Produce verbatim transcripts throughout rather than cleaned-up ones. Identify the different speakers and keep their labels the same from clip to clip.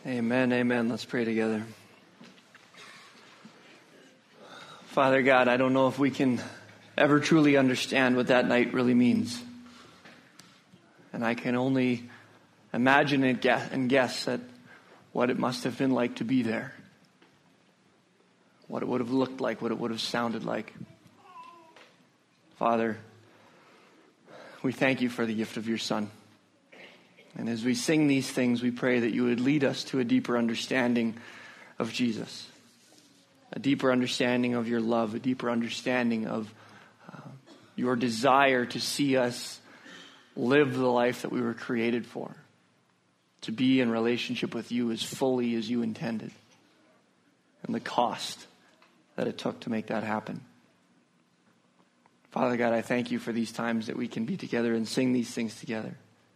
Speaker 1: Amen, amen. Let's pray together. Father God, I don't know if we can ever truly understand what that night really means. And I can only imagine and guess, and guess at what it must have been like to be there. What it would have looked like, what it would have sounded like. Father, we thank you for the gift of your Son. And as we sing these things, we pray that you would lead us to a deeper understanding of Jesus. A deeper understanding of your love, a deeper understanding of uh, your desire to see us live the life that we were created for. To be in relationship with you as fully as you intended. And the cost that it took to make that happen. Father God, I thank you for these times that we can be together and sing these things together.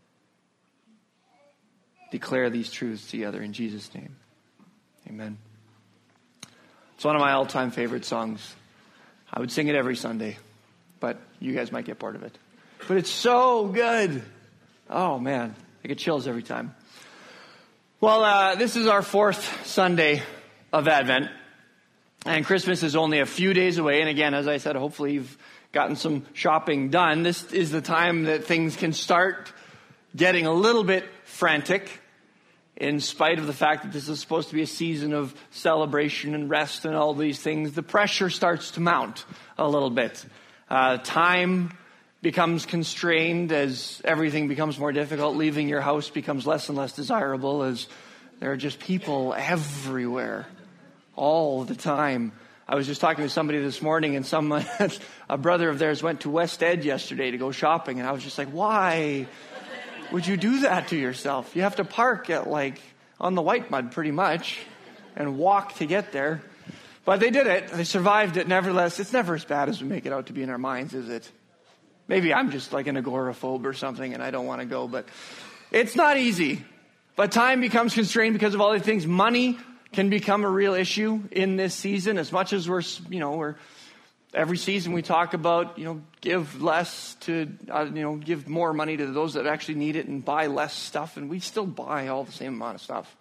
Speaker 1: Declare these truths together in Jesus' name. Amen. It's one of my all-time favorite songs. I would sing it every Sunday, but you guys might get bored of it. But it's so good. Oh, man. I get chills every time. Well, uh, this is our fourth Sunday of Advent, and Christmas is only a few days away. And again, as I said, hopefully you've gotten some shopping done. This is the time that things can start getting a little bit frantic, in spite of the fact that this is supposed to be a season of celebration and rest and all these things. The pressure starts to mount a little bit. Uh, time becomes constrained as everything becomes more difficult. Leaving your house becomes less and less desirable as there are just people everywhere all the time. I was just talking to somebody this morning, and someone, a brother of theirs went to West End yesterday to go shopping, and I was just like, why would you do that to yourself? You have to park at like on the white mud pretty much and walk to get there. But they did it. They survived it. Nevertheless, it's never as bad as we make it out to be in our minds, is it? Maybe I'm just like an agoraphobe or something and I don't want to go, but it's not easy. But time becomes constrained because of all these things. Money can become a real issue in this season, as much as we're, you know, we're every season we talk about, you know, give less to, uh, you know, give more money to those that actually need it and buy less stuff, and we still buy all the same amount of stuff.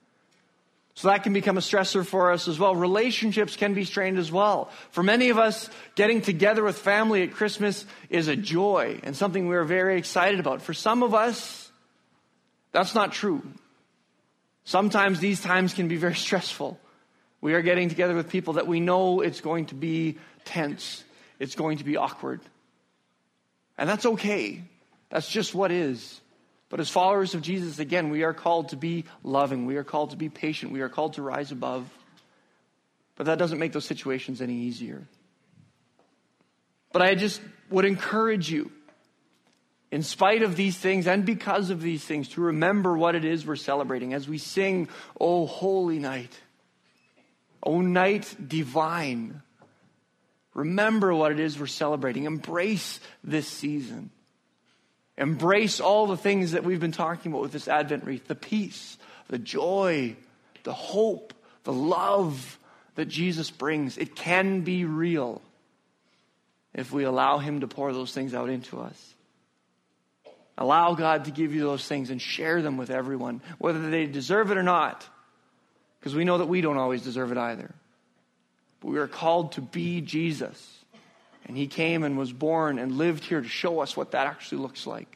Speaker 1: So that can become a stressor for us as well. Relationships can be strained as well. For many of us, getting together with family at Christmas is a joy and something we're very excited about. For some of us, that's not true. Sometimes these times can be very stressful. We are getting together with people that we know it's going to be tense. It's going to be awkward. And that's okay. That's just what is. But as followers of Jesus, again, we are called to be loving. We are called to be patient. We are called to rise above. But that doesn't make those situations any easier. But I just would encourage you, in spite of these things and because of these things, to remember what it is we're celebrating as we sing, "O Holy Night, O Night Divine." Remember what it is we're celebrating. Embrace this season. Embrace all the things that we've been talking about with this Advent wreath. The peace, the joy, the hope, the love that Jesus brings. It can be real if we allow him to pour those things out into us. Allow God to give you those things and share them with everyone, whether they deserve it or not. Because we know that we don't always deserve it either. But we are called to be Jesus. And he came and was born and lived here to show us what that actually looks like.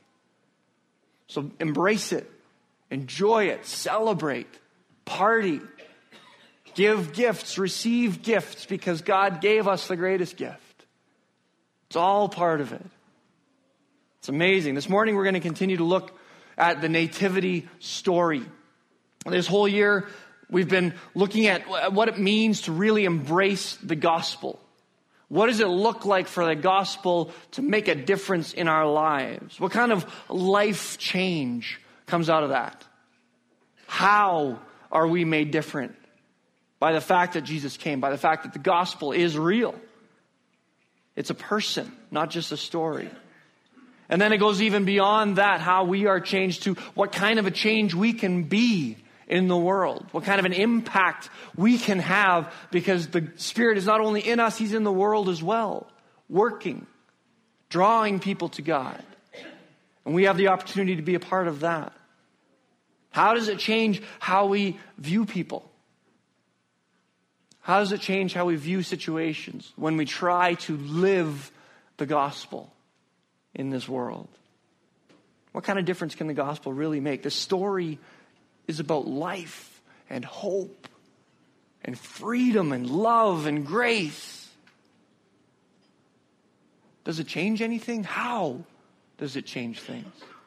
Speaker 1: So embrace it. Enjoy it. Celebrate. Party. Give gifts. Receive gifts because God gave us the greatest gift. It's all part of it. It's amazing. This morning we're going to continue to look at the nativity story. This whole year we've been looking at what it means to really embrace the gospel. What does it look like for the gospel to make a difference in our lives? What kind of life change comes out of that? How are we made different? By the fact that Jesus came, by the fact that the gospel is real. It's a person, not just a story. And then it goes even beyond that, how we are changed to what kind of a change we can be in the world. What kind of an impact we can have because the Spirit is not only in us, he's in the world as well. Working, drawing people to God. And we have the opportunity to be a part of that. How does it change how we view people? How does it change how we view situations when we try to live the gospel in this world? What kind of difference can the gospel really make? The story is about life and hope and freedom and love and grace. Does it change anything? How does it change things?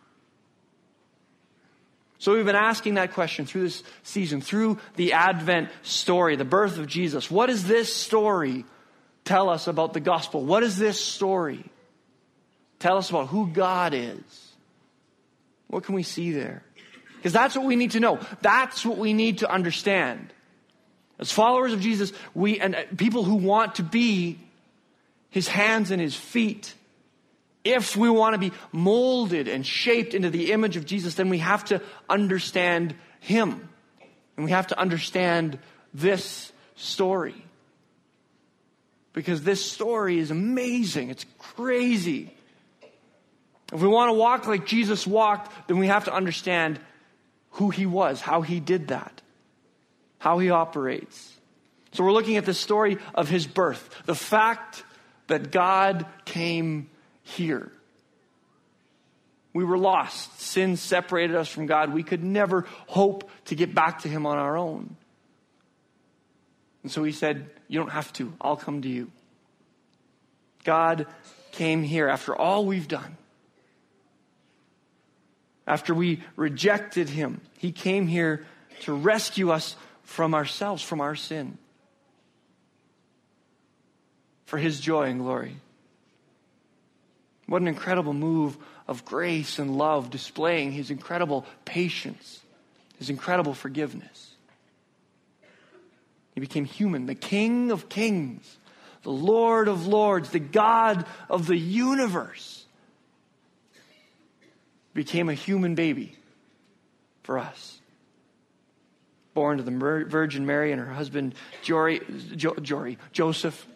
Speaker 1: So we've been asking that question through this season, through the Advent story, the birth of Jesus. What does this story tell us about the gospel? What does this story tell us about who God is? What can we see there? Because that's what we need to know. That's what we need to understand. As followers of Jesus, we and people who want to be his hands and his feet, if we want to be molded and shaped into the image of Jesus, then we have to understand him. And we have to understand this story. Because this story is amazing. It's crazy. If we want to walk like Jesus walked, then we have to understand who he was, how he did that, how he operates. So we're looking at the story of his birth, the fact that God came here. We were lost. Sin separated us from God. We could never hope to get back to him on our own. And so he said, you don't have to. I'll come to you. God came here after all we've done. After we rejected him, he came here to rescue us from ourselves, from our sin. For his joy and glory. What an incredible move of grace and love, displaying his incredible patience, his incredible forgiveness. He became human, the King of kings, the Lord of lords, the God of the universe. Became a human baby for us. Born to the Virgin Mary and her husband, Jory, jo, Jory, Joseph.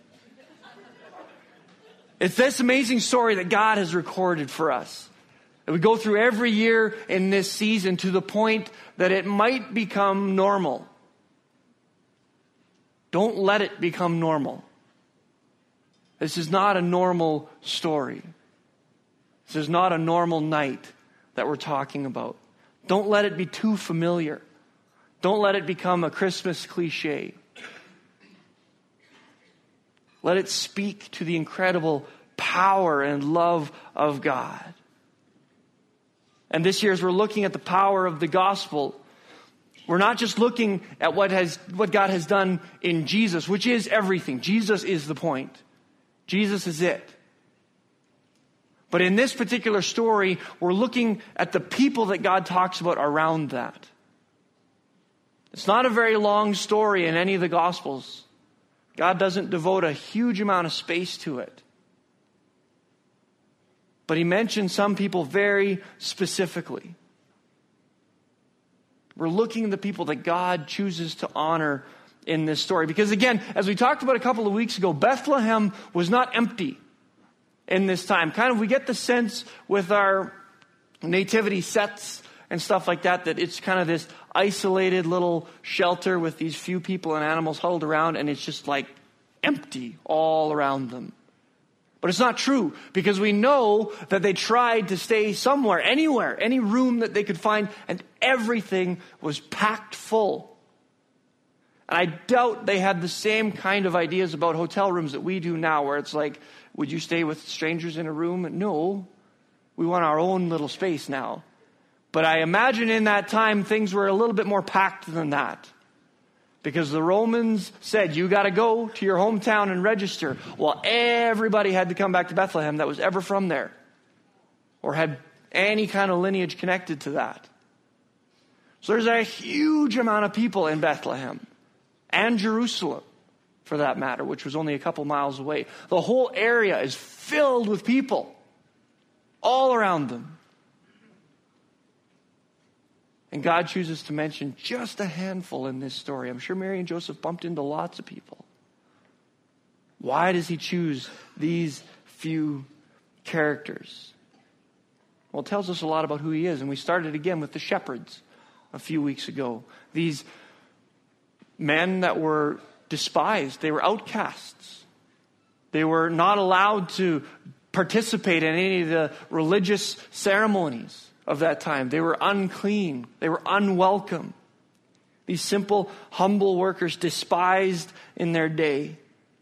Speaker 1: It's this amazing story that God has recorded for us. That we go through every year in this season to the point that it might become normal. Don't let it become normal. This is not a normal story. This is not a normal night that we're talking about. Don't let it be too familiar. Don't let it become a Christmas cliche. Let it speak to the incredible power and love of God. And this year, as we're looking at the power of the gospel, we're not just looking at what has what God has done in Jesus, which is everything. Jesus is the point. Jesus is it. But in this particular story, we're looking at the people that God talks about around that. It's not a very long story in any of the Gospels. God doesn't devote a huge amount of space to it. But he mentions some people very specifically. We're looking at the people that God chooses to honor in this story. Because again, as we talked about a couple of weeks ago, Bethlehem was not empty in this time. Kind of, we get the sense with our nativity sets and stuff like that, that it's kind of this isolated little shelter with these few people and animals huddled around, and it's just like empty all around them. But it's not true, because we know that they tried to stay somewhere, anywhere, any room that they could find, and everything was packed full. And I doubt they had the same kind of ideas about hotel rooms that we do now, where it's like, would you stay with strangers in a room? No, we want our own little space now. But I imagine in that time, things were a little bit more packed than that. Because the Romans said, you got to go to your hometown and register. Well, everybody had to come back to Bethlehem that was ever from there, or had any kind of lineage connected to that. So there's a huge amount of people in Bethlehem, and Jerusalem, for that matter, which was only a couple miles away. The whole area is filled with people all around them. And God chooses to mention just a handful in this story. I'm sure Mary and Joseph bumped into lots of people. Why does he choose these few characters? Well, it tells us a lot about who he is. And we started again with the shepherds a few weeks ago. These men that were despised, they were outcasts. They were not allowed to participate in any of the religious ceremonies of that time. They were unclean. They were unwelcome. These simple, humble workers, despised in their day,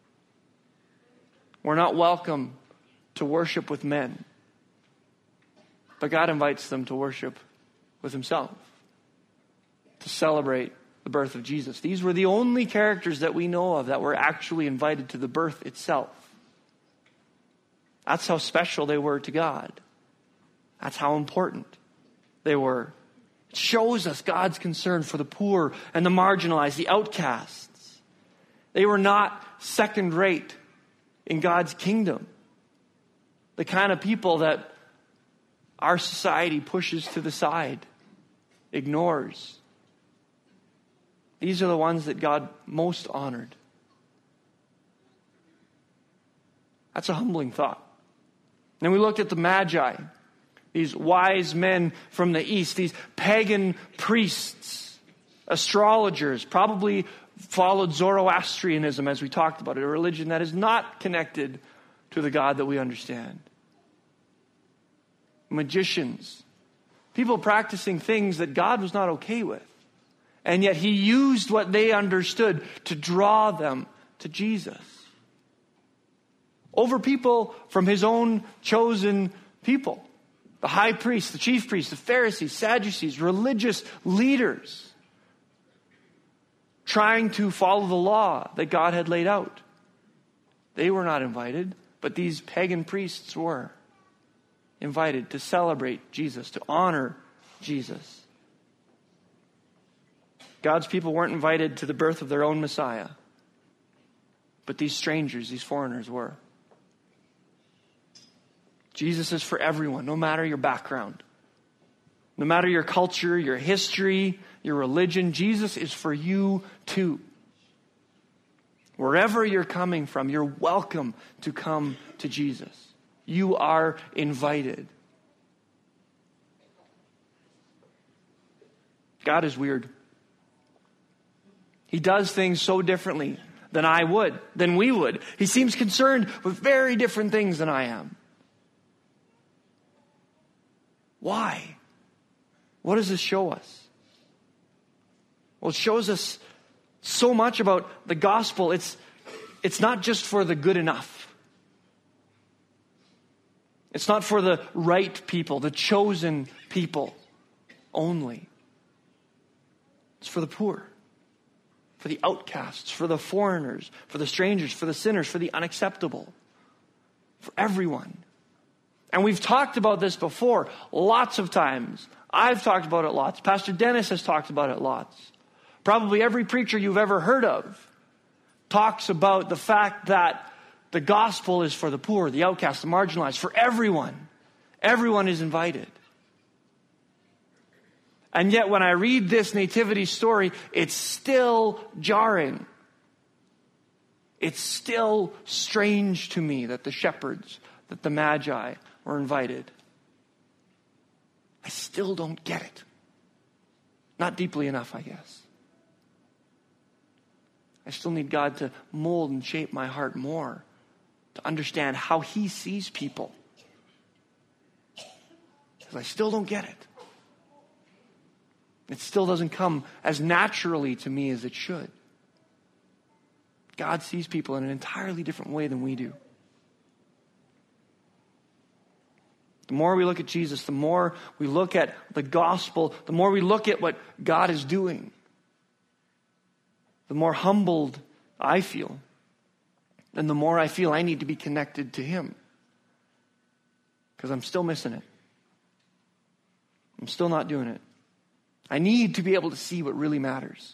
Speaker 1: were not welcome to worship with men. But God invites them to worship with himself, to celebrate the birth of Jesus. These were the only characters that we know of that were actually invited to the birth itself. That's how special they were to God. That's how important they were. It shows us God's concern for the poor and the marginalized, the outcasts. They were not second rate in God's kingdom. The kind of people that our society pushes to the side, ignores. These are the ones that God most honored. That's a humbling thought. Then we looked at the Magi, these wise men from the east, these pagan priests, astrologers, probably followed Zoroastrianism as we talked about it, a religion that is not connected to the God that we understand. Magicians, people practicing things that God was not okay with. And yet he used what they understood to draw them to Jesus. Over people from his own chosen people. The high priest, the chief priests, the Pharisees, Sadducees, religious leaders. Trying to follow the law that God had laid out. They were not invited, but these pagan priests were invited to celebrate Jesus, to honor Jesus. God's people weren't invited to the birth of their own Messiah, but these strangers, these foreigners were. Jesus is for everyone, no matter your background, no matter your culture, your history, your religion. Jesus is for you too. Wherever you're coming from, you're welcome to come to Jesus. You are invited. God is weird. He does things so differently than I would, than we would. He seems concerned with very different things than I am. Why? What does this show us? Well, it shows us so much about the gospel. It's, it's not just for the good enough. It's not for the right people, the chosen people only. It's for the poor, for the outcasts, for the foreigners, for the strangers, for the sinners, for the unacceptable, for everyone. And we've talked about this before lots of times. I've talked about it lots. Pastor Dennis has talked about it lots. Probably every preacher you've ever heard of talks about the fact that the gospel is for the poor, the outcast, the marginalized, for everyone. Everyone is invited. And yet when I read this nativity story, it's still jarring. It's still strange to me that the shepherds, that the Magi were invited. I still don't get it. Not deeply enough, I guess. I still need God to mold and shape my heart more to understand how he sees people. Because I still don't get it. It still doesn't come as naturally to me as it should. God sees people in an entirely different way than we do. The more we look at Jesus, the more we look at the gospel, the more we look at what God is doing, the more humbled I feel. And the more I feel I need to be connected to him. Because I'm still missing it. I'm still not doing it. I need to be able to see what really matters.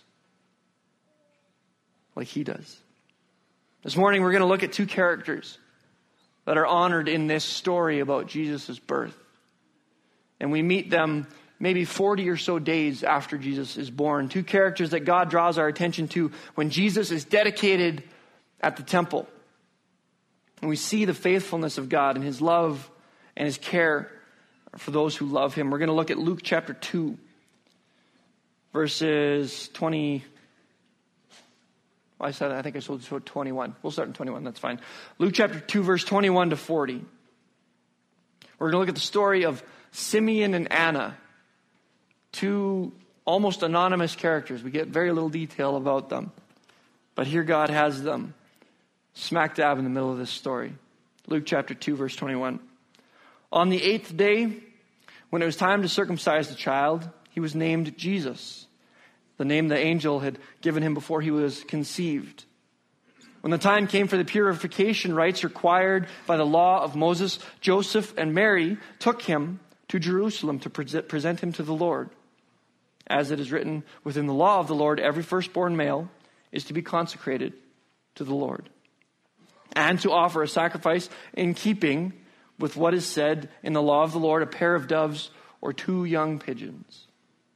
Speaker 1: Like he does. This morning we're going to look at two characters that are honored in this story about Jesus' birth. And we meet them maybe forty or so days after Jesus is born. Two characters that God draws our attention to when Jesus is dedicated at the temple. And we see the faithfulness of God and his love and his care for those who love him. We're going to look at Luke chapter two. verses twenty. I said, I think I told you twenty-one. We'll start in twenty-one. That's fine. Luke chapter two, verse twenty-one to forty. We're going to look at the story of Simeon and Anna, two almost anonymous characters. We get very little detail about them. But here God has them smack dab in the middle of this story. Luke chapter two, verse twenty-one. On the eighth day, when it was time to circumcise the child, he was named Jesus, the name the angel had given him before he was conceived. When the time came for the purification rites required by the law of Moses, Joseph and Mary took him to Jerusalem to present him to the Lord. As it is written within the law of the Lord, every firstborn male is to be consecrated to the Lord, and to offer a sacrifice in keeping with what is said in the law of the Lord, a pair of doves or two young pigeons.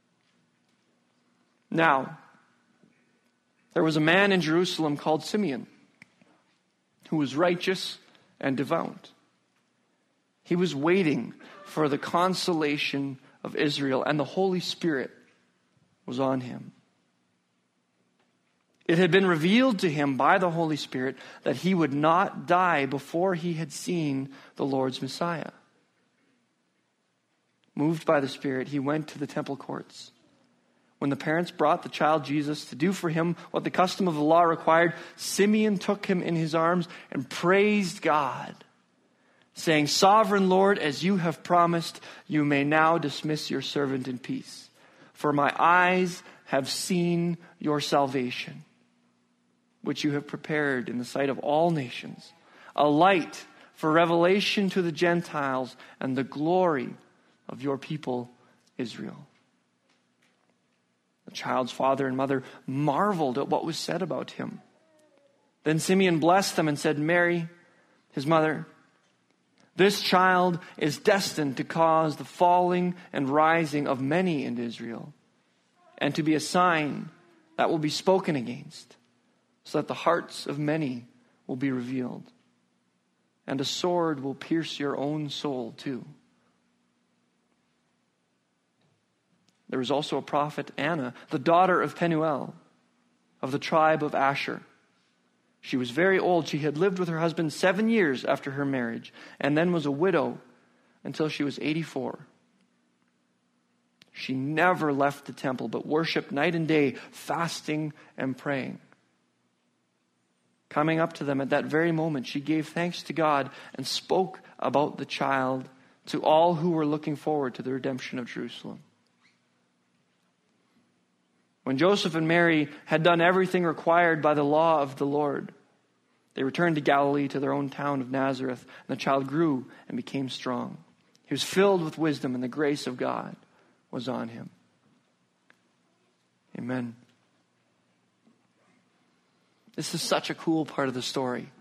Speaker 1: Now, there was a man in Jerusalem called Simeon, who was righteous and devout. He was waiting for the consolation of Israel, and the Holy Spirit was on him. It had been revealed to him by the Holy Spirit that he would not die before he had seen the Lord's Messiah. Moved by the Spirit, he went to the temple courts. When the parents brought the child Jesus to do for him what the custom of the law required, Simeon took him in his arms and praised God, saying, "Sovereign Lord, as you have promised, you may now dismiss your servant in peace. For my eyes have seen your salvation, which you have prepared in the sight of all nations, a light for revelation to the Gentiles and the glory of your people Israel." The child's father and mother marveled at what was said about him. Then Simeon blessed them and said, "Mary, his mother, this child is destined to cause the falling and rising of many in Israel, and to be a sign that will be spoken against, so that the hearts of many will be revealed, and a sword will pierce your own soul too." There was also a prophet, Anna, the daughter of Penuel, of the tribe of Asher. She was very old. She had lived with her husband seven years after her marriage, and then was a widow until she was eighty-four. She never left the temple, but worshiped night and day, fasting and praying. Coming up to them at that very moment, she gave thanks to God and spoke about the child to all who were looking forward to the redemption of Jerusalem. When Joseph and Mary had done everything required by the law of the Lord, they returned to Galilee, to their own town of Nazareth, and the child grew and became strong. He was filled with wisdom, and the grace of God was on him. Amen. This is such a cool part of the story.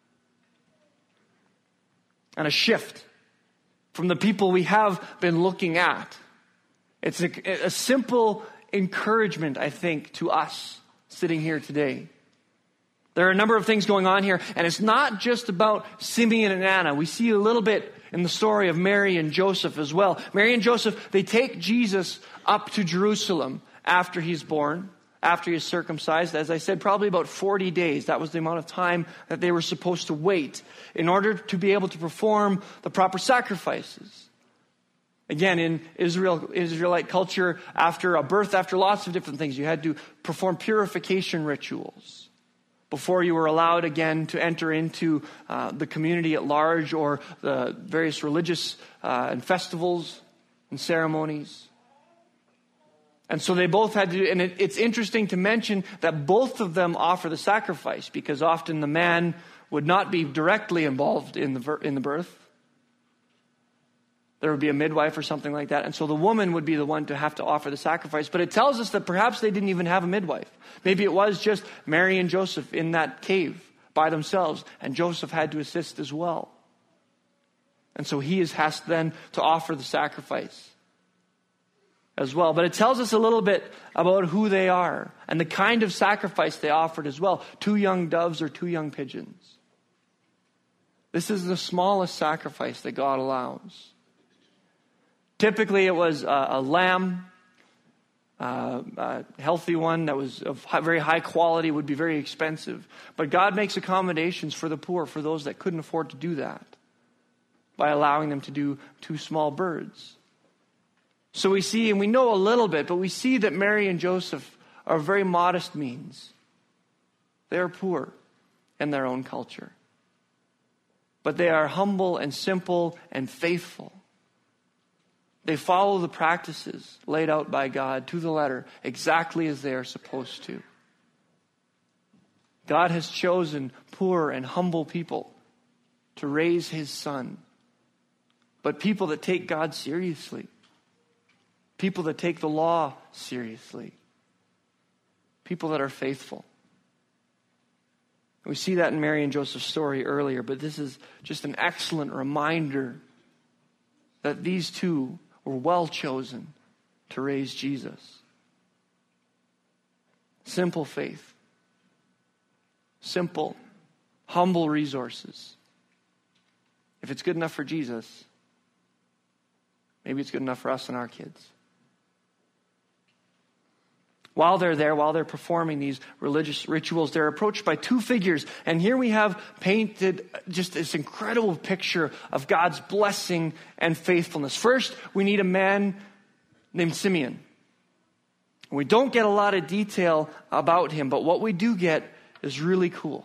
Speaker 1: And a shift from the people we have been looking at. It's a, a simple encouragement, I think, to us sitting here today. There are a number of things going on here, and it's not just about Simeon and Anna. We see a little bit in the story of Mary and Joseph as well. Mary and Joseph, they take Jesus up to Jerusalem after he's born, after he's circumcised. As I said, probably about forty days. That was the amount of time that they were supposed to wait in order to be able to perform the proper sacrifices. Again, in Israel, Israelite culture, after a birth, after lots of different things, you had to perform purification rituals before you were allowed again to enter into uh, the community at large, or the various religious uh, and festivals and ceremonies. And so they both had to, and it, it's interesting to mention that both of them offer the sacrifice, because often the man would not be directly involved in the in the birth. There would be a midwife or something like that. And so the woman would be the one to have to offer the sacrifice. But it tells us that perhaps they didn't even have a midwife. Maybe it was just Mary and Joseph in that cave by themselves. And Joseph had to assist as well. And so he is asked then to offer the sacrifice as well. But it tells us a little bit about who they are and the kind of sacrifice they offered as well. Two young doves or two young pigeons. This is the smallest sacrifice that God allows. Typically, it was a, a lamb, uh, a healthy one that was of high, very high quality would be very expensive. But God makes accommodations for the poor, for those that couldn't afford to do that, by allowing them to do two small birds. So we see, and we know a little bit, but we see that Mary and Joseph are very modest means. They are poor in their own culture. But they are humble and simple and faithful. They follow the practices laid out by God to the letter, exactly as they are supposed to. God has chosen poor and humble people to raise his son. But people that take God seriously. People that take the law seriously. People that are faithful. We see that in Mary and Joseph's story earlier, but this is just an excellent reminder that these two were well chosen to raise Jesus. Simple faith. Simple, humble resources. If it's good enough for Jesus, maybe it's good enough for us and our kids. While they're there, while they're performing these religious rituals, they're approached by two figures. And here we have painted just this incredible picture of God's blessing and faithfulness. First, we need a man named Simeon. We don't get a lot of detail about him, but what we do get is really cool.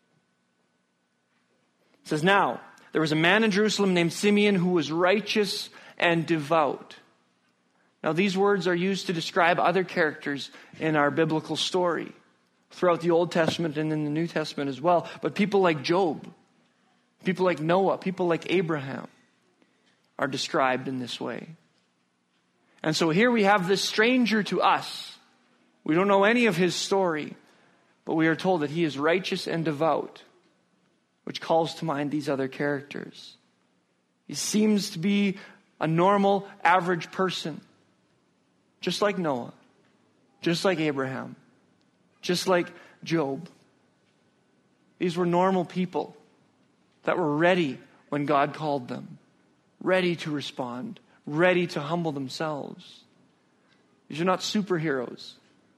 Speaker 1: It says, now, there was a man in Jerusalem named Simeon who was righteous and devout. Now, these words are used to describe other characters in our biblical story throughout the Old Testament and in the New Testament as well. But people like Job, people like Noah, people like Abraham are described in this way. And so here we have this stranger to us. We don't know any of his story, but we are told that he is righteous and devout, which calls to mind these other characters. He seems to be a normal, average person. Just like Noah, just like Abraham, just like Job. These were normal people that were ready when God called them, ready to respond, ready to humble themselves. These are not superheroes.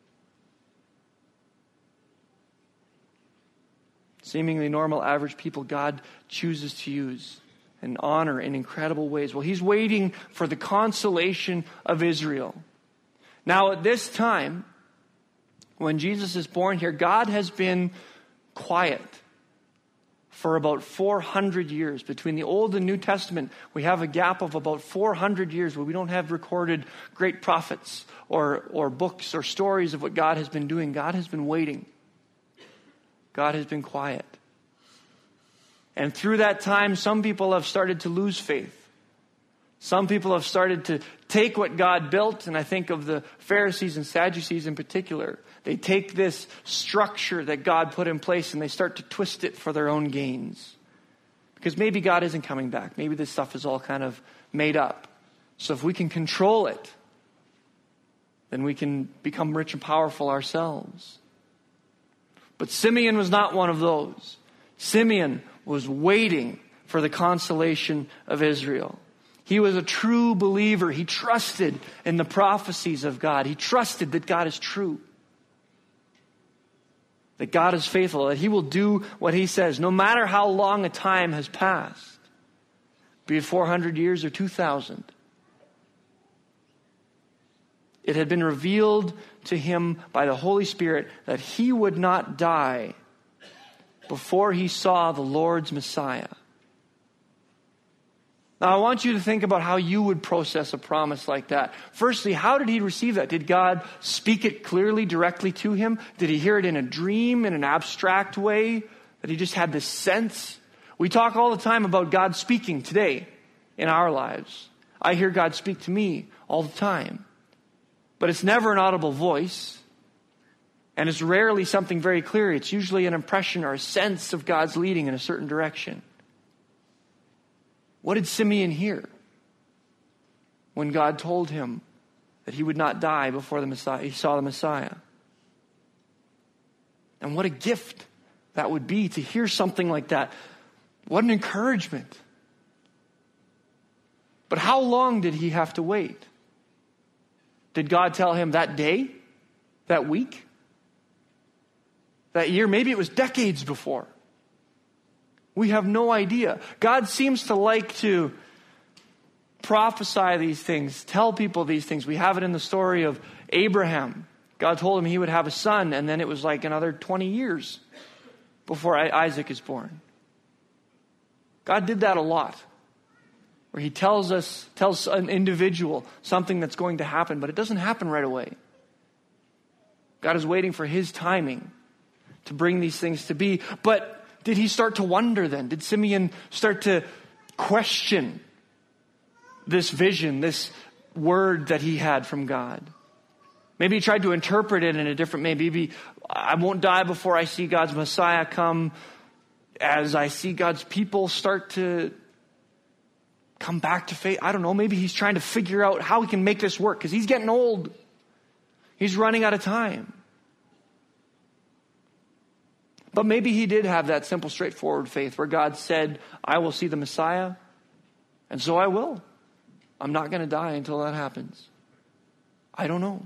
Speaker 1: Seemingly normal, average people God chooses to use and honor in incredible ways. Well, he's waiting for the consolation of Israel. Now, at this time, when Jesus is born here, God has been quiet for about four hundred years. Between the Old and New Testament, we have a gap of about four hundred years where we don't have recorded great prophets or, or books or stories of what God has been doing. God has been waiting. God has been quiet. And through that time, some people have started to lose faith. Some people have started to take what God built, and I think of the Pharisees and Sadducees in particular. They take this structure that God put in place and they start to twist it for their own gains. Because maybe God isn't coming back. Maybe this stuff is all kind of made up. So if we can control it, then we can become rich and powerful ourselves. But Simeon was not one of those. Simeon was waiting for the consolation of Israel. He was a true believer. He trusted in the prophecies of God. He trusted that God is true. That God is faithful. That he will do what he says. No matter how long a time has passed. Be it four hundred years or two thousand. It had been revealed to him by the Holy Spirit that he would not die before he saw the Lord's Messiah. Now, I want you to think about how you would process a promise like that. Firstly, how did he receive that? Did God speak it clearly, directly to him? Did he hear it in a dream, in an abstract way? That he just had this sense? We talk all the time about God speaking today in our lives. I hear God speak to me all the time. But it's never an audible voice. And it's rarely something very clear. It's usually an impression or a sense of God's leading in a certain direction. What did Simeon hear when God told him that he would not die before the Messiah, he saw the Messiah? And what a gift that would be to hear something like that. What an encouragement. But how long did he have to wait? Did God tell him that day? That week? That year? Maybe it was decades before. We have no idea. God seems to like to prophesy these things, tell people these things. We have it in the story of Abraham. God told him he would have a son, and then it was like another twenty years before Isaac is born. God did that a lot, where he tells us, tells an individual something that's going to happen, but it doesn't happen right away. God is waiting for his timing to bring these things to be. But did he start to wonder then? Did Simeon start to question this vision, this word that he had from God? Maybe he tried to interpret it in a different way. Maybe I won't die before I see God's Messiah come, as I see God's people start to come back to faith. I don't know. Maybe he's trying to figure out how he can make this work, because he's getting old. He's running out of time. But maybe he did have that simple, straightforward faith where God said, I will see the Messiah, and so I will. I'm not going to die until that happens. I don't know.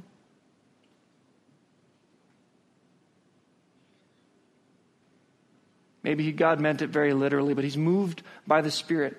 Speaker 1: Maybe God meant it very literally, but he's moved by the Spirit.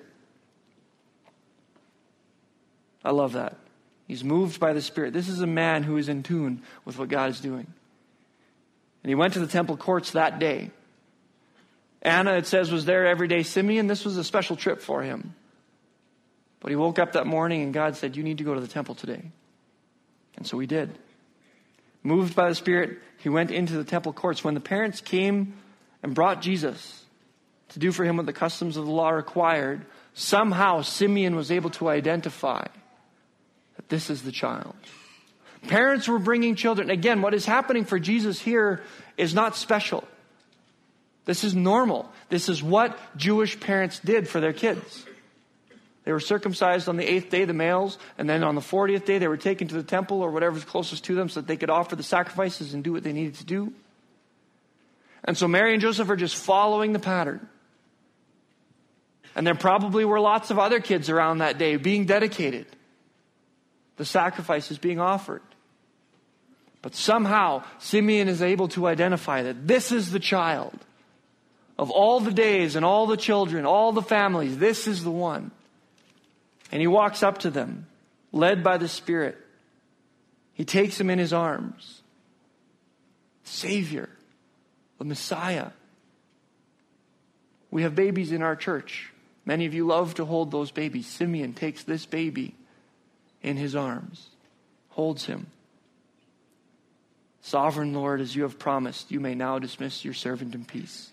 Speaker 1: I love that. He's moved by the Spirit. This is a man who is in tune with what God is doing. And he went to the temple courts that day. Anna, it says, was there every day. Simeon, this was a special trip for him. But he woke up that morning and God said, you need to go to the temple today. And so he did. Moved by the Spirit, he went into the temple courts. When the parents came and brought Jesus to do for him what the customs of the law required, somehow Simeon was able to identify that this is the child. Parents were bringing children. Again, what is happening for Jesus here is not special. This is normal. This is what Jewish parents did for their kids. They were circumcised on the eighth day, the males, and then on the fortieth day they were taken to the temple or whatever's closest to them so that they could offer the sacrifices and do what they needed to do. And so Mary and Joseph are just following the pattern. And there probably were lots of other kids around that day being dedicated. The sacrifices being offered. But somehow Simeon is able to identify that this is the child. Of all the days and all the children, all the families, this is the one. And he walks up to them, led by the Spirit. He takes him in his arms. Savior, the Messiah. We have babies in our church. Many of you love to hold those babies. Simeon takes this baby in his arms, holds him. Sovereign Lord, as you have promised, you may now dismiss your servant in peace.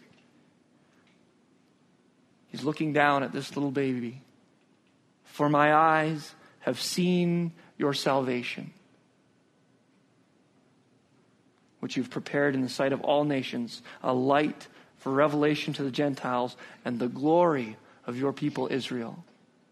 Speaker 1: He's looking down at this little baby. For my eyes have seen your salvation, which you've prepared in the sight of all nations, a light for revelation to the Gentiles and the glory of your people Israel.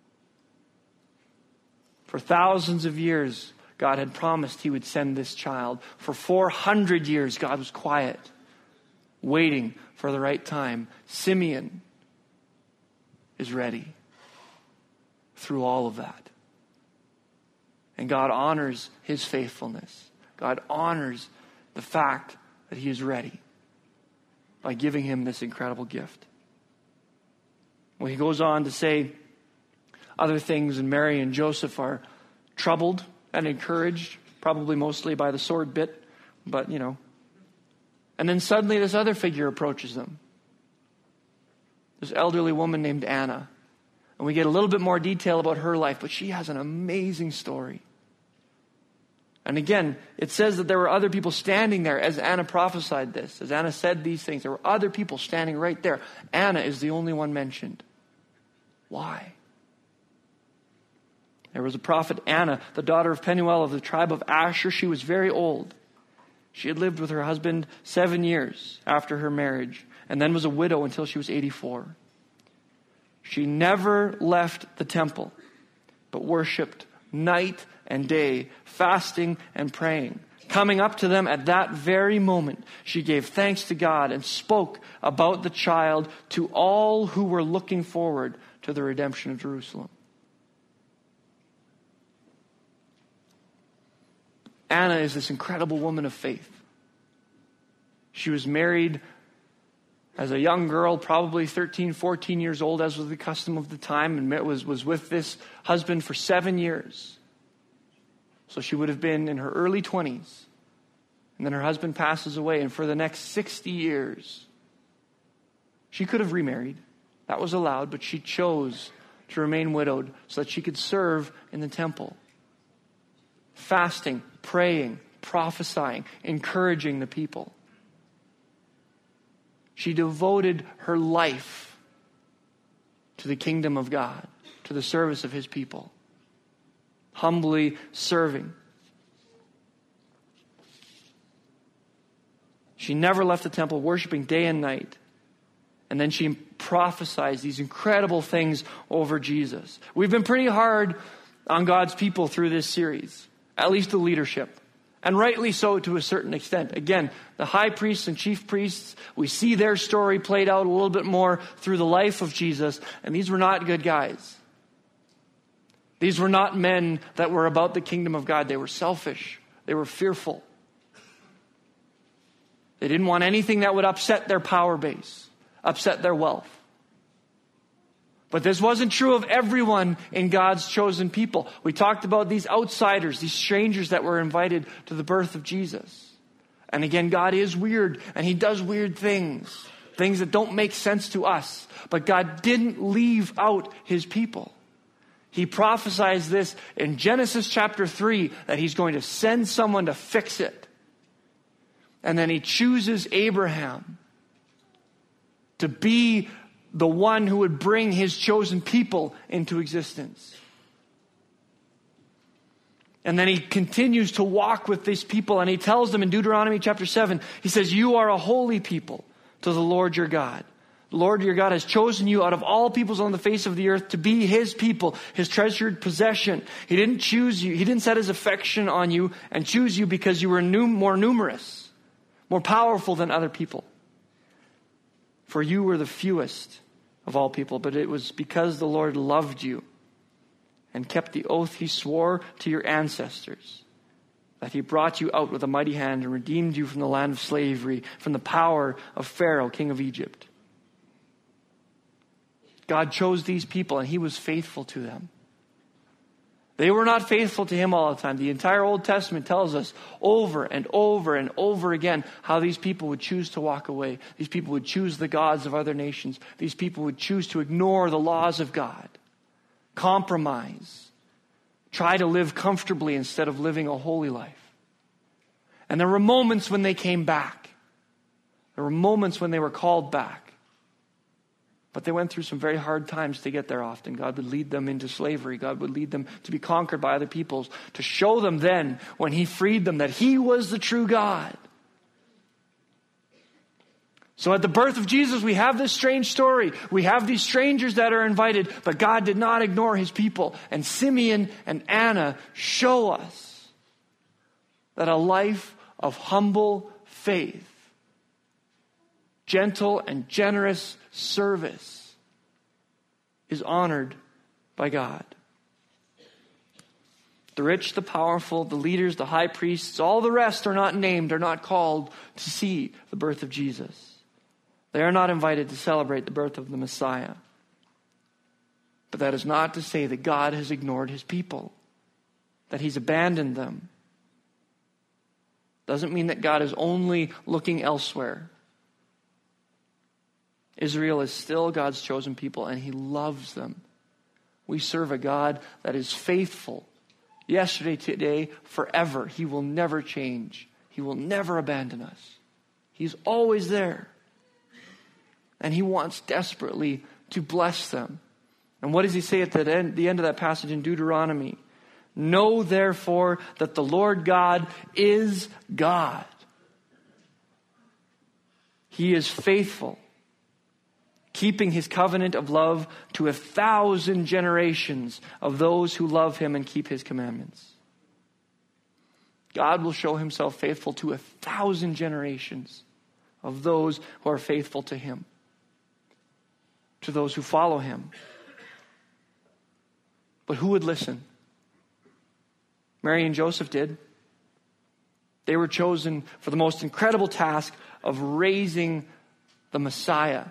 Speaker 1: For thousands of years, God had promised he would send this child. For four hundred years, God was quiet, waiting for the right time. Simeon is ready through all of that. And God honors his faithfulness. God honors the fact that he is ready by giving him this incredible gift. Well, he goes on to say other things, and Mary and Joseph are troubled and encouraged, probably mostly by the sword bit, but you know. And then suddenly this other figure approaches them. This elderly woman named Anna. And we get a little bit more detail about her life, but she has an amazing story. And again, it says that there were other people standing there as Anna prophesied this. As Anna said these things, there were other people standing right there. Anna is the only one mentioned. Why? There was a prophet, Anna, the daughter of Penuel of the tribe of Asher. She was very old. She had lived with her husband seven years after her marriage, and then was a widow until she was eighty-four. She never left the temple, but worshipped night and day, fasting and praying. Coming up to them at that very moment, she gave thanks to God and spoke about the child to all who were looking forward to the redemption of Jerusalem. Anna is this incredible woman of faith. She was married as a young girl, probably thirteen, fourteen years old, as was the custom of the time, and was, was with this husband for seven years. So she would have been in her early twenties. And then her husband passes away, and for the next sixty years, she could have remarried. That was allowed, but she chose to remain widowed so that she could serve in the temple. Fasting, praying, prophesying, encouraging the people. She devoted her life to the kingdom of God, to the service of his people. Humbly serving. She never left the temple, worshiping day and night. And then she prophesies these incredible things over Jesus. We've been pretty hard on God's people through this series, at least the leadership. And rightly so to a certain extent. Again, the high priests and chief priests, we see their story played out a little bit more through the life of Jesus. And these were not good guys. These were not men that were about the kingdom of God. They were selfish. They were fearful. They didn't want anything that would upset their power base, upset their wealth. But this wasn't true of everyone in God's chosen people. We talked about these outsiders, these strangers that were invited to the birth of Jesus. And again, God is weird, and he does weird things, things that don't make sense to us. But God didn't leave out his people. He prophesies this in Genesis chapter three, that he's going to send someone to fix it. And then he chooses Abraham to be the one who would bring his chosen people into existence. And then he continues to walk with these people, and he tells them in Deuteronomy chapter seven, he says, you are a holy people to the Lord your God. The Lord your God has chosen you out of all peoples on the face of the earth to be his people, his treasured possession. He didn't choose you. He didn't set his affection on you and choose you because you were num- more numerous, more powerful than other people. For you were the fewest of all people, but it was because the Lord loved you and kept the oath he swore to your ancestors, that he brought you out with a mighty hand and redeemed you from the land of slavery, from the power of Pharaoh, king of Egypt. God chose these people, and he was faithful to them. They were not faithful to him all the time. The entire Old Testament tells us over and over and over again how these people would choose to walk away. These people would choose the gods of other nations. These people would choose to ignore the laws of God, compromise, try to live comfortably instead of living a holy life. And there were moments when they came back. There were moments when they were called back. But they went through some very hard times to get there often. God would lead them into slavery. God would lead them to be conquered by other peoples, to show them then, when he freed them, that he was the true God. So at the birth of Jesus, we have this strange story. We have these strangers that are invited, but God did not ignore his people. And Simeon and Anna show us that a life of humble faith, gentle and generous service, is honored by God. The rich, the powerful, the leaders, the high priests, all the rest are not named, are not called to see the birth of Jesus. They are not invited to celebrate the birth of the Messiah. But that is not to say that God has ignored his people, that he's abandoned them. Doesn't mean that God is only looking elsewhere. Israel is still God's chosen people, and he loves them. We serve a God that is faithful. Yesterday, today, forever. He will never change. He will never abandon us. He's always there. And he wants desperately to bless them. And what does he say at the end, the end of that passage in Deuteronomy? Know therefore that the Lord God is God. He is faithful, keeping his covenant of love to a thousand generations of those who love him and keep his commandments. God will show himself faithful to a thousand generations of those who are faithful to him, to those who follow him. But who would listen? Mary and Joseph did. They were chosen for the most incredible task of raising the Messiah.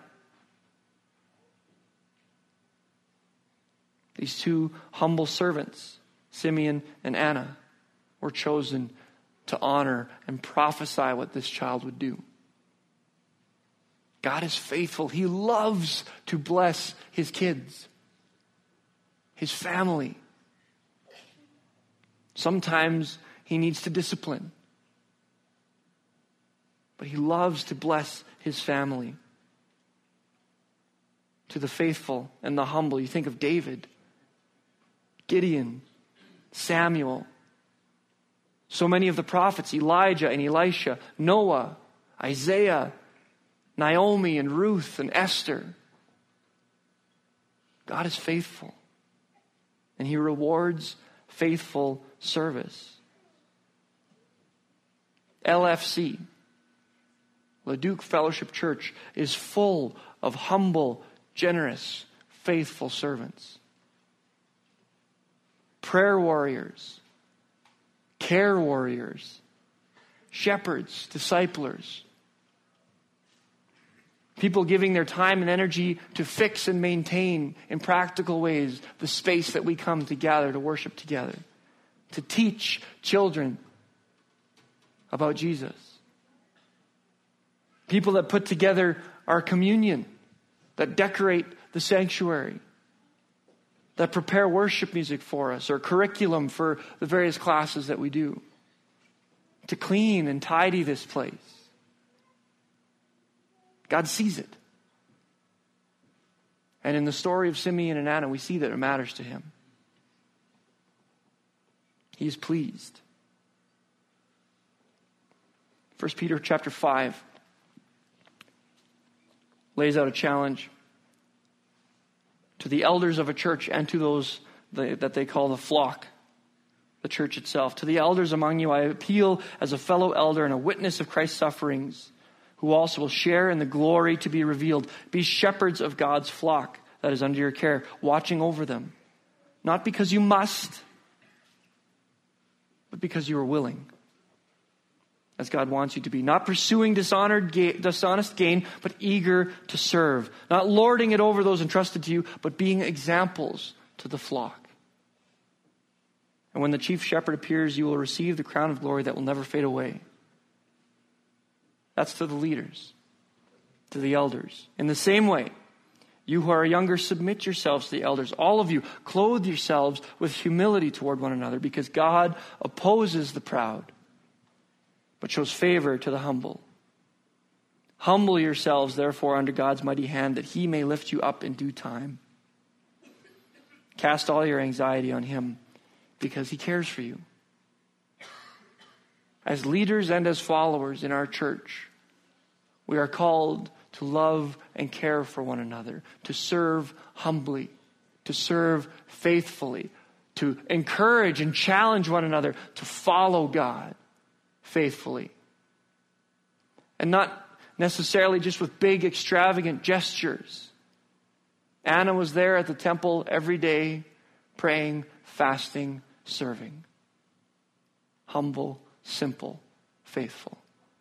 Speaker 1: These two humble servants, Simeon and Anna, were chosen to honor and prophesy what this child would do. God is faithful. He loves to bless his kids, his family. Sometimes he needs to discipline, but he loves to bless his family. To the faithful and the humble, you think of David, Gideon, Samuel, so many of the prophets, Elijah and Elisha, Noah, Isaiah, Naomi and Ruth and Esther. God is faithful, and he rewards faithful service. L F C, Leduc Fellowship Church, is full of humble, generous, faithful servants. Prayer warriors, care warriors, shepherds, disciplers. People giving their time and energy to fix and maintain in practical ways the space that we come to gather to worship together. To teach children about Jesus. People that put together our communion, that decorate the sanctuary, that prepare worship music for us or curriculum for the various classes that we do. To clean and tidy this place. God sees it. And in the story of Simeon and Anna, we see that it matters to him. He is pleased. First Peter chapter five lays out a challenge to the elders of a church and to those that they call the flock, the church itself. To the elders among you, I appeal as a fellow elder and a witness of Christ's sufferings, who also will share in the glory to be revealed. Be shepherds of God's flock that is under your care, watching over them. Not because you must, but because you are willing, as God wants you to be. Not pursuing dishonored ga- dishonest gain, but eager to serve. Not lording it over those entrusted to you, but being examples to the flock. And when the chief shepherd appears, you will receive the crown of glory that will never fade away. That's to the leaders, to the elders. In the same way, you who are younger, submit yourselves to the elders. All of you, clothe yourselves with humility toward one another, because God opposes the proud, but shows favor to the humble. Humble yourselves, therefore, under God's mighty hand, that he may lift you up in due time. Cast all your anxiety on him, because he cares for you. As leaders and as followers in our church, we are called to love and care for one another, to serve humbly, to serve faithfully, to encourage and challenge one another to follow God faithfully. And not necessarily just with big, extravagant gestures. Anna was there at the temple every day, praying, fasting, serving. Humble, simple, faithful.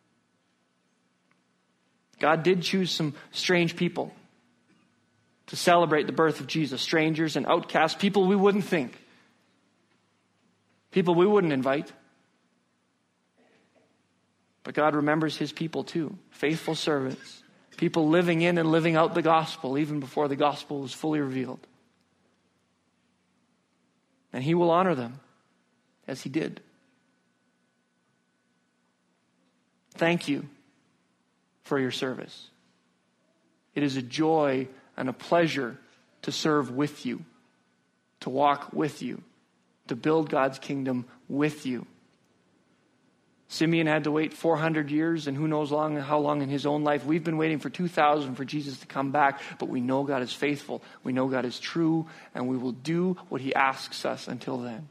Speaker 1: God did choose some strange people to celebrate the birth of Jesus. Strangers and outcasts, people we wouldn't think. People we wouldn't invite. But God remembers his people too. Faithful servants. People living in and living out the gospel even before the gospel was fully revealed. And he will honor them as he did. Thank you for your service. It is a joy and a pleasure to serve with you, to walk with you, to build God's kingdom with you. Simeon had to wait four hundred years, and who knows long how long in his own life. We've been waiting for two thousand for Jesus to come back, but we know God is faithful. We know God is true, and we will do what he asks us until then.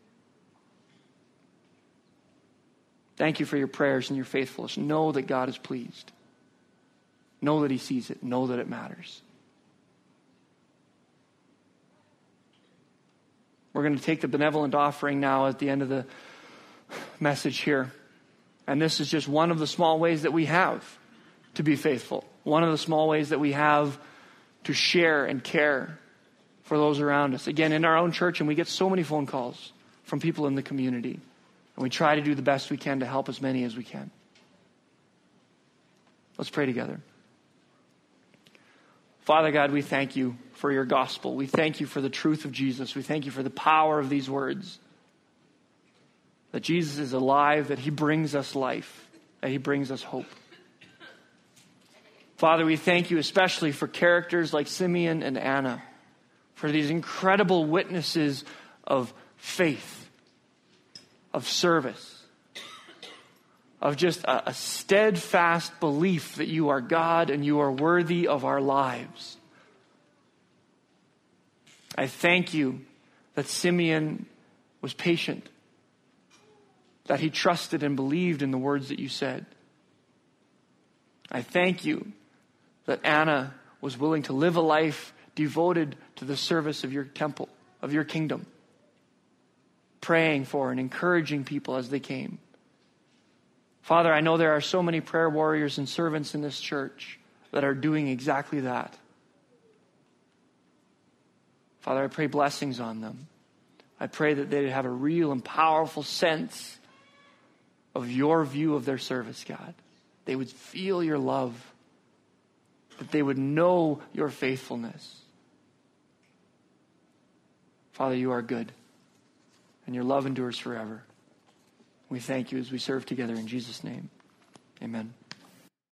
Speaker 1: Thank you for your prayers and your faithfulness. Know that God is pleased. Know that he sees it. Know that it matters. We're going to take the benevolent offering now at the end of the message here. And this is just one of the small ways that we have to be faithful. One of the small ways that we have to share and care for those around us. Again, in our own church, and we get so many phone calls from people in the community. And we try to do the best we can to help as many as we can. Let's pray together. Father God, we thank you for your gospel. We thank you for the truth of Jesus. We thank you for the power of these words. That Jesus is alive, that he brings us life, that he brings us hope. Father, we thank you especially for characters like Simeon and Anna, for these incredible witnesses of faith, of service, of just a, a steadfast belief that you are God and you are worthy of our lives. I thank you that Simeon was patient, that he trusted and believed in the words that you said. I thank you that Anna was willing to live a life devoted to the service of your temple, of your kingdom, praying for and encouraging people as they came. Father, I know there are so many prayer warriors and servants in this church that are doing exactly that. Father, I pray blessings on them. I pray that they'd have a real and powerful sense of your view of their service, God. They would feel your love, that they would know your faithfulness. Father, you are good, and your love endures forever. We thank you as we serve together in Jesus' name. Amen.